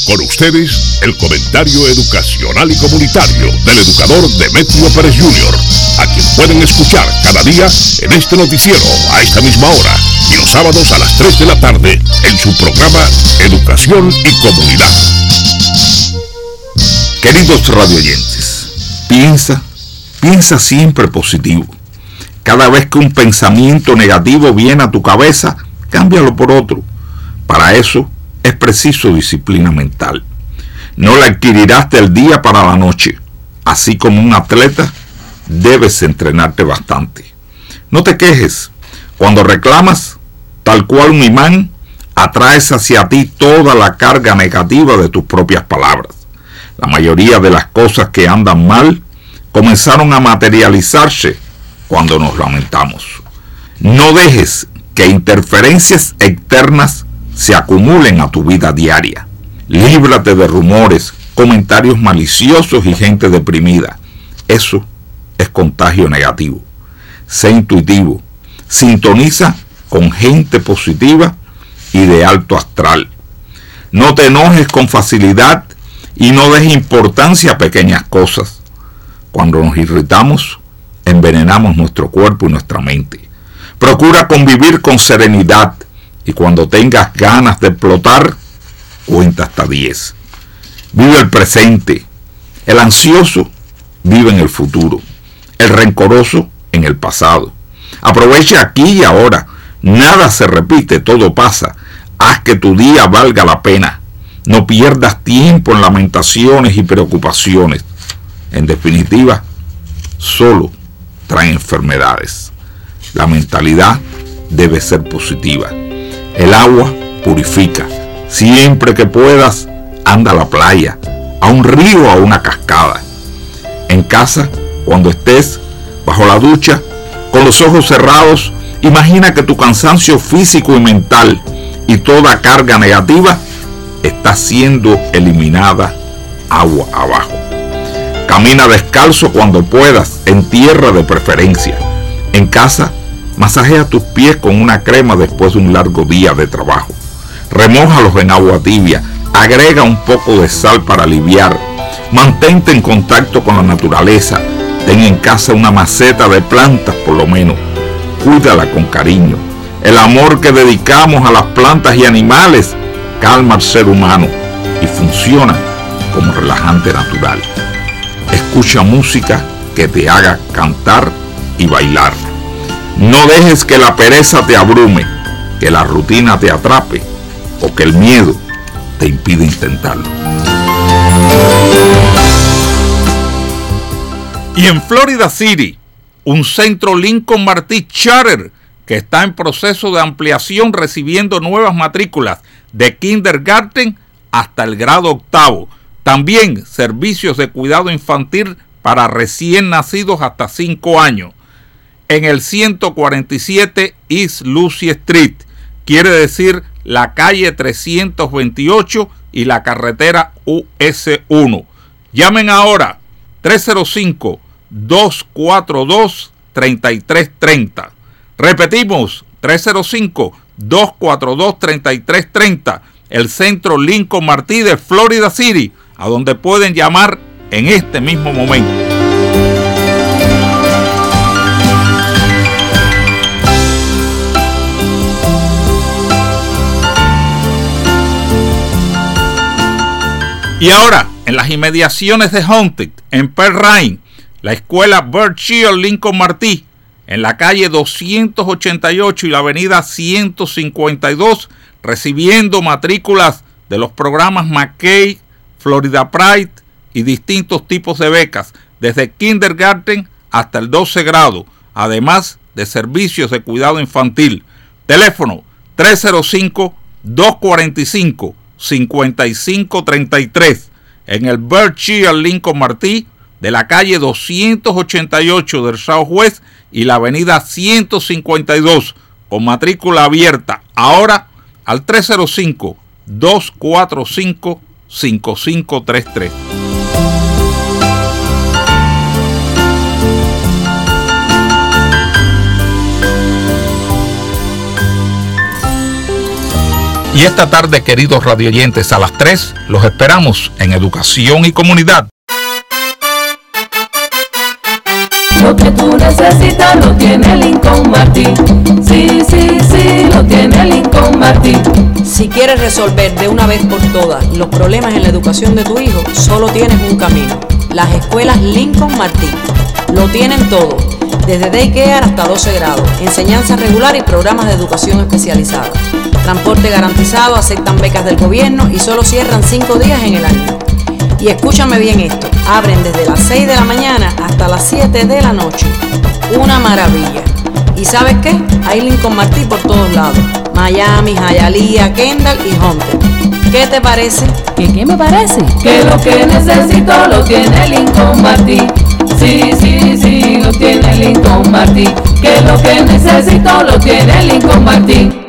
Con ustedes, el comentario educacional y comunitario del educador Demetrio Pérez Jr., a quien pueden escuchar cada día en este noticiero a esta misma hora y los sábados a las 3 de la tarde en su programa Educación y Comunidad. Queridos radioyentes, piensa siempre positivo. Cada vez que un pensamiento negativo viene a tu cabeza, cámbialo por otro. Para eso es preciso disciplina mental. No la adquirirás del día para la noche. Así como un atleta, debes entrenarte bastante. No te quejes. Cuando reclamas, tal cual un imán, atraes hacia ti toda la carga negativa de tus propias palabras. La mayoría de las cosas que andan mal comenzaron a materializarse cuando nos lamentamos. No dejes que interferencias externas se acumulen a tu vida diaria. Líbrate de rumores, comentarios maliciosos y gente deprimida. Eso es contagio negativo. Sé intuitivo. Sintoniza con gente positiva y de alto astral. No te enojes con facilidad y no des importancia a pequeñas cosas. Cuando nos irritamos, envenenamos nuestro cuerpo y nuestra mente. Procura convivir con serenidad y cuando tengas ganas de explotar, cuenta hasta 10. Vive el presente. El ansioso vive en el futuro. El rencoroso en el pasado. Aprovecha aquí y ahora. Nada se repite, todo pasa. Haz que tu día valga la pena. No pierdas tiempo en lamentaciones y preocupaciones. En definitiva, solo trae enfermedades. La mentalidad debe ser positiva. El agua purifica. Siempre que puedas, anda a la playa, a un río o a una cascada. En casa, cuando estés bajo la ducha, con los ojos cerrados, imagina que tu cansancio físico y mental y toda carga negativa está siendo eliminada agua abajo. Camina descalzo cuando puedas, en tierra de preferencia. En casa, masajea tus pies con una crema después de un largo día de trabajo. Remójalos en agua tibia. Agrega un poco de sal para aliviar. Mantente en contacto con la naturaleza. Ten en casa una maceta de plantas por lo menos. Cuídala con cariño. El amor que dedicamos a las plantas y animales calma al ser humano y funciona como relajante natural. Escucha música que te haga cantar y bailar. No dejes que la pereza te abrume, que la rutina te atrape o que el miedo te impida intentarlo. Y en Florida City, un centro Lincoln Martí Charter que está en proceso de ampliación recibiendo nuevas matrículas de kindergarten hasta el grado octavo. También servicios de cuidado infantil para recién nacidos hasta 5 años. En el 147 East Lucy Street, quiere decir la calle 328 y la carretera US1. Llamen ahora 305-242-3330. Repetimos, 305-242-3330. El centro Lincoln Martí de Florida City, a donde pueden llamar en este mismo momento. Y ahora, en las inmediaciones de Haunted, en Pearl Ryan, la escuela Berkshire Lincoln Martí, en la calle 288 y la avenida 152, recibiendo matrículas de los programas McKay, Florida Pride y distintos tipos de becas, desde kindergarten hasta el 12 grado, además de servicios de cuidado infantil. Teléfono 305-245-5533 en el Berkshire Lincoln Martí de la calle 288 del Southwest y la avenida 152, con matrícula abierta ahora al 305-245-5533. Y esta tarde, queridos radioyentes, a las 3 los esperamos en Educación y Comunidad. Lo que tú necesitas lo tiene Lincoln Martin. Sí, sí, sí, lo tiene Lincoln Martin. Si quieres resolver de una vez por todas los problemas en la educación de tu hijo, solo tienes un camino: las escuelas Lincoln Martin. Lo tienen todo, desde daycare hasta 12 grados, enseñanza regular y programas de educación especializada. Transporte garantizado, aceptan becas del gobierno y solo cierran 5 días en el año. Y escúchame bien esto, abren desde las 6 de la mañana hasta las 7 de la noche. Una maravilla. ¿Y sabes qué? Hay Lincoln Martin por todos lados: Miami, Hialeah, Kendall y Hunter. ¿Qué te parece? ¿Qué me parece? Que lo que necesito lo tiene Lincoln Martin. Sí, sí, sí, lo tiene Lincoln Martin. Que lo que necesito lo tiene Lincoln Martin.